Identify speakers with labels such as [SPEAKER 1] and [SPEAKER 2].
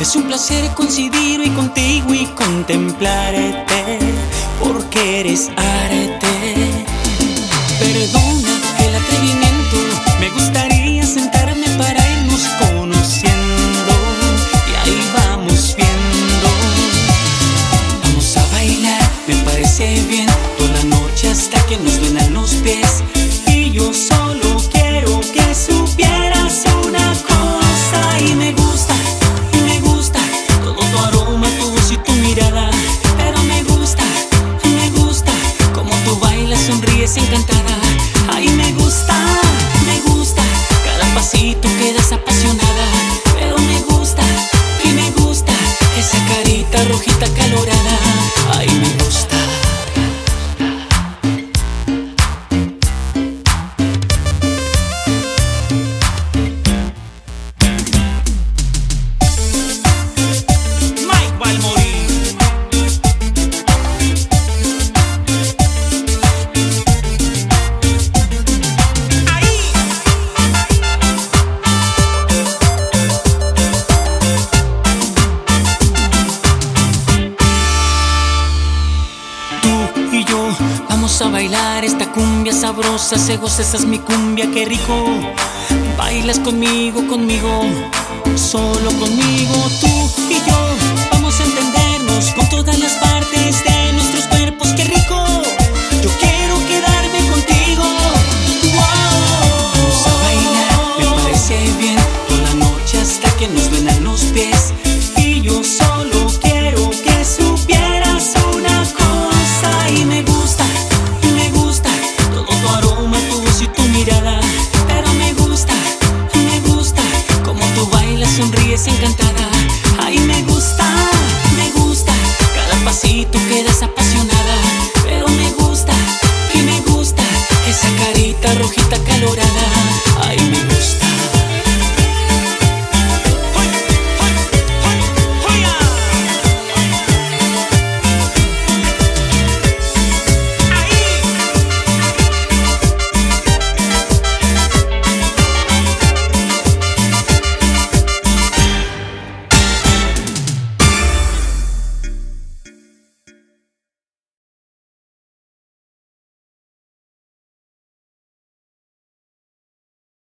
[SPEAKER 1] Es un placer coincidir hoy contigo y contemplarte, porque eres arte. Perdona el atrevimiento, me gustaría sentarme para irnos conociendo, y ahí vamos viendo. Vamos a bailar, me parece bien, toda la noche hasta que nos duelan los pies. Y yo solo quiero que supieras una cosa, y me gusta todo tu aroma, tu voz y tu mirada. Pero me gusta como tú bailas, sonríes encantada. Ay, me gusta cada pasito que das apasionada. Pero me gusta esa carita rojita calorada. Ay, me gusta. Vamos a bailar esta cumbia sabrosa, se goza, esa es mi cumbia, qué rico. Bailas conmigo, solo conmigo, tú y yo. Vamos a entendernos con todas las partes de